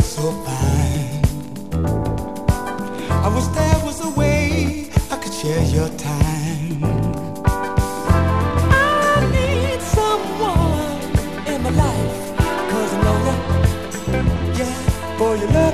so fine. I wish there was a way I could share your time. I need someone in my life, 'cause I know ya, yeah, for your love.